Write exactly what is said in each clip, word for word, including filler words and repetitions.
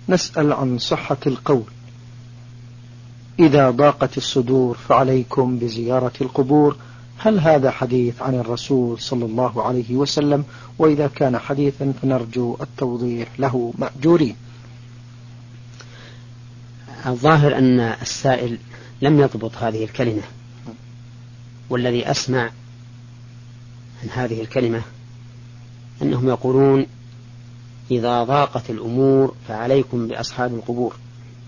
نسأل عن صحة القول إذا ضاقت الصدور فعليكم بزيارة القبور، هل هذا حديث عن الرسول صلى الله عليه وسلم؟ وإذا كان حديثا فنرجو التوضيح له مأجورين. الظاهر أن السائل لم يضبط هذه الكلمة، والذي أسمع عن هذه الكلمة أنهم يقولون إذا ضاقت الأمور فعليكم بأصحاب القبور،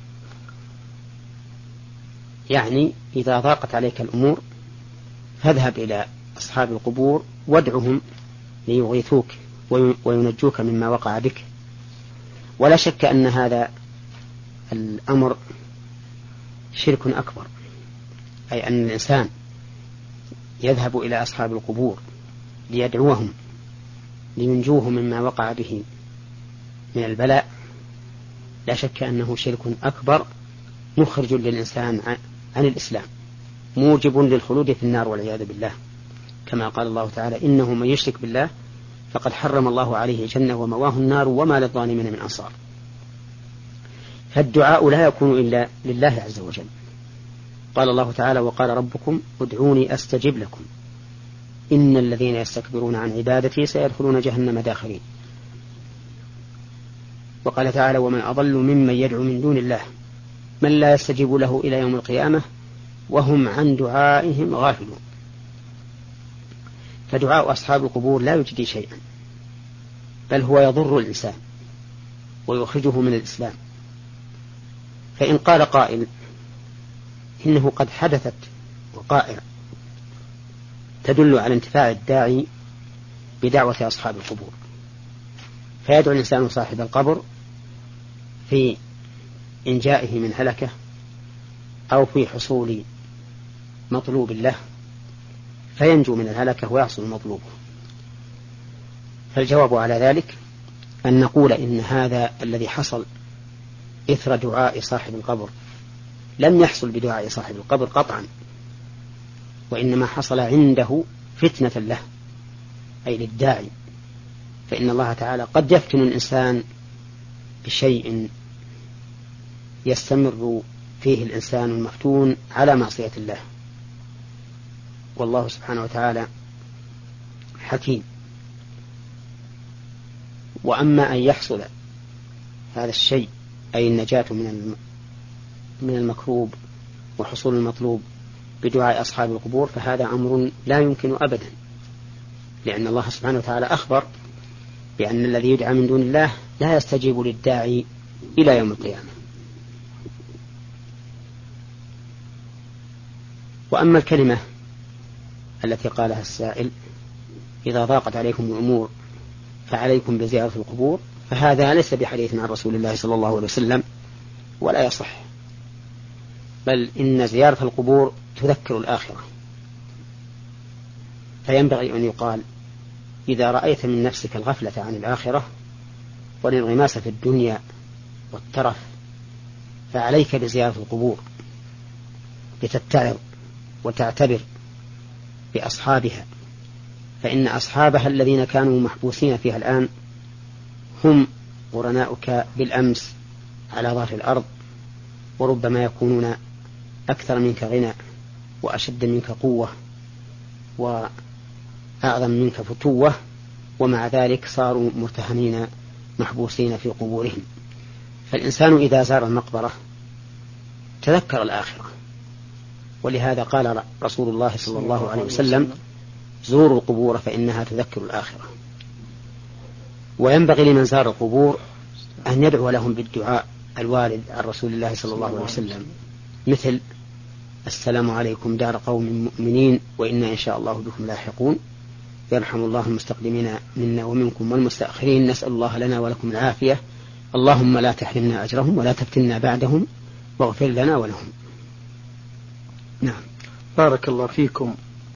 يعني إذا ضاقت عليك الأمور فاذهب إلى أصحاب القبور وادعهم ليغيثوك وينجوك مما وقع بك. ولا شك أن هذا الأمر شرك أكبر، أي أن الإنسان يذهب إلى أصحاب القبور ليدعوهم لينجوه مما وقع به من البلاء، لا شك أنه شرك أكبر مخرج للإنسان عن الإسلام، موجب للخلود في النار والعياذ بالله، كما قال الله تعالى إنه من يشرك بالله فقد حرم الله عليه الجنة ومواه النار وما للظالمين من أنصار. فالدعاء لا يكون إلا لله عز وجل. قال الله تعالى وقال ربكم ادعوني أستجب لكم إن الذين يستكبرون عن عبادتي سيدخلون جهنم داخرين. وقال تعالى ومن أضل ممن يدعو من دون الله من لا يستجيب له إلى يوم القيامة وهم عن دعائهم غافلون. فدعاء أصحاب القبور لا يجدي شيئا، بل هو يضر الإنسان ويخرجه من الإسلام. فإن قال قائل إنه قد حدثت وقائع تدل على انتفاع الداعي بدعوة أصحاب القبور، فيدعو الإنسان صاحب القبر في إنجائه من هلكه أو في حصول مطلوب له فينجو من الهلكة ويحصل مطلوبه. فالجواب على ذلك أن نقول إن هذا الذي حصل إثر دعاء صاحب القبر لم يحصل بدعاء صاحب القبر قطعا، وإنما حصل عنده فتنة له أي للداعي. فإن الله تعالى قد يفتن الإنسان بشيء يستمر فيه الإنسان المفتون على معصية الله، والله سبحانه وتعالى حكيم. وأما أن يحصل هذا الشيء أي النجاة من من المكروب وحصول المطلوب بدعاء أصحاب القبور فهذا أمر لا يمكن أبدا، لأن الله سبحانه وتعالى أخبر بأن الذي يدعى من دون الله لا يستجيب للداعي إلى يوم القيامة. وأما الكلمة التي قالها السائل إذا ضاقت عليكم الأمور فعليكم بزيارة القبور، فهذا ليس بحديث عن رسول الله صلى الله عليه وسلم ولا يصح، بل إن زيارة القبور تذكر الآخرة. فينبغي أن يقال إذا رأيت من نفسك الغفلة عن الآخرة والانغماس في الدنيا والترف فعليك بزيارة القبور لتتعظ وتعتبر بأصحابها، فإن أصحابها الذين كانوا محبوسين فيها الآن هم قرناؤك بالأمس على ظهر الأرض، وربما يكونون أكثر منك غنى وأشد منك قوة وأعظم منك فتوة، ومع ذلك صاروا مرتهنين محبوسين في قبورهم. فالإنسان إذا زار المقبرة تذكر الآخرة، ولهذا قال رسول الله صلى الله عليه وسلم زوروا القبور فإنها تذكر الآخرة. وينبغي لمن زار القبور أن يدعو لهم بالدعاء الوارد عن رسول الله صلى الله عليه وسلم، مثل السلام عليكم دار قوم مؤمنين وإنا إن شاء الله بكم لاحقون، يرحم الله المستقدمين منا ومنكم والمستأخرين، نسأل الله لنا ولكم العافية، اللهم لا تحرمنا أجرهم ولا تفتنا بعدهم واغفر لنا ولهم. نعم، بارك الله فيكم.